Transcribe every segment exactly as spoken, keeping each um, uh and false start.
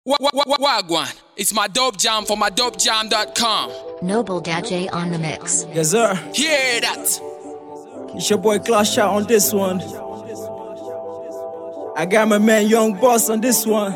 Wa- wa- wa- Wagwan, it's my dope jam for my dope jam dot com. Noble Dadjay on the mix. Yes, sir. Hear that? It's your boy Clash Out on this one. I got my man Young Boss on this one.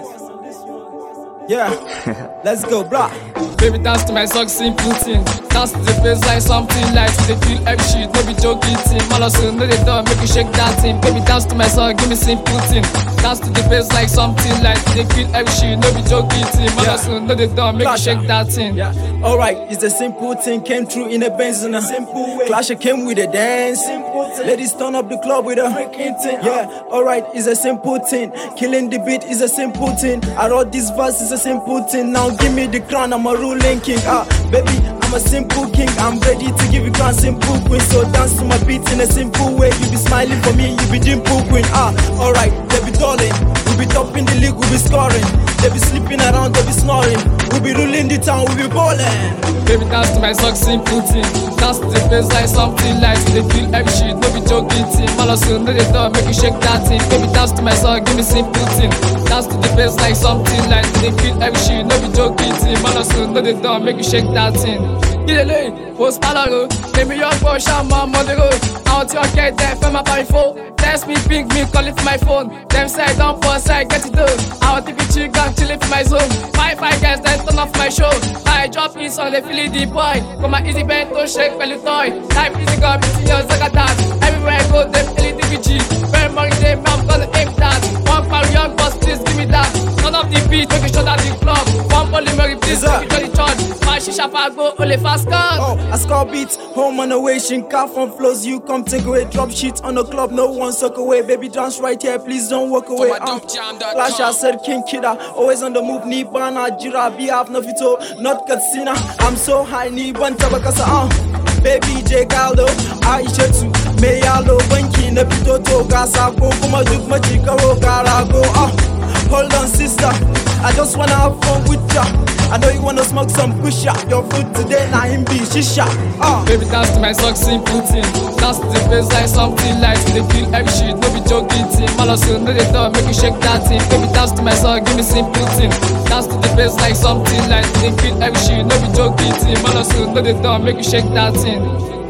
Yeah, let's go, blah. Baby, dance to my song, simple thing. Dance to the bass like something like they feel every shit, no be joking thing. Man, also know they don't make you shake that thing. Baby, dance to my song, give me simple thing. Dance to the bass like something like they feel every shit, no be joking thing. Man, also know they don't make you shake that thing. Yeah, alright, it's a simple thing. Came through in a Benz in a simple way. Clash came with a dance. Ladies turn up the club with a freaking thing. Yeah, alright, it's a simple thing. Killing the beat is a simple thing. I wrote this verse, is a simple thing. Now give me the crown, I'm a ruling king. Ah, baby, I'm a simple king. I'm ready to give you crown, simple queen. So dance to my beat in a simple way. You be smiling for me, you be dimple queen. Ah, alright, they be darling. We be top in the league, we be scoring. They be sleeping around, they be snoring. We be ruling the town, we be balling. Baby, dance to my song, simple thing. Dance to the bass like something like they feel every shit, no be joking thing. Man, also know they don't make you shake that thing. Baby, dance to my song, give me simple thing. Dance to the bass like something like they feel every shit, no be joking thing. Man, also know they don't make you shake that thing. Get it late, post palaro. Baby, young boy, shaman, modero. Out your get there, for my parifo. Text me, ping me, call it for my phone. Them say don't pause, I get it done. I want to be chill, gang, chill it for my zone. Five, five guys, then turn off my show. I drop in on the Philly deep boy. Come my easy bend, don't shake, belly toy. Type easy gun, bitch, your zaga dance. Everywhere I go, them L E D V G. Very money, them, I'm gonna aim that. One power, young boss, please give me that. Turn off the beat, make it shut down the club. One polymery, please, make it to the church. My shisha pa go, only fast car. Oh, I score beats, home on the way, car from flows, you come take away, drop shit on the club, no one suck away, baby dance right here, please don't walk away. my Uh, dope jam dot com. Clash, I said King Kidda, always on the move, ni bana, jira, be have no fito, not Katsina, I'm so high, ni ban tabakasa, uh. Baby J Galdo, Aisha too, Mayalo, Banky, Nepito, Gasa, go, Kuma, Duk, Machikaro, Garago, uh. Hold on, sister, I just wanna have fun with ya. I know you wanna smoke some pusha. Your food today, now him be shisha. Uh. Baby, dance to my song, simple thing. Dance to the bass like something like they feel every shit, no be joking thing. Man, also know they don't make you shake that thing. Baby, dance to my song, give me simple thing. Dance to the bass like something like they feel every shit, no be joking thing. Man, also know they don't make you shake that thing.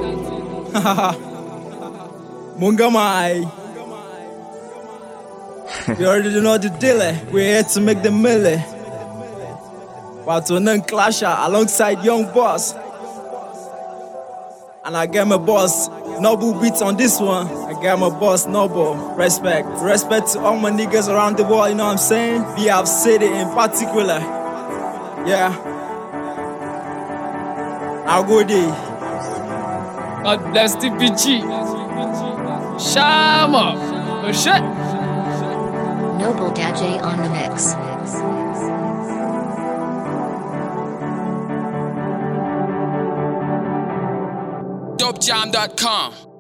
Mungamai. You already know the deal. eh? We're here to make the milli. While to non clasher alongside Young Boss. And I got my boss, Noble Beats on this one. I got my boss, Noble. Respect. Respect to all my niggas around the world, you know what I'm saying? B F City in particular. Yeah. I'll go there. God bless the P G. Shama. Oh shit. Noble Dadjay on the mix. dope jam dot com.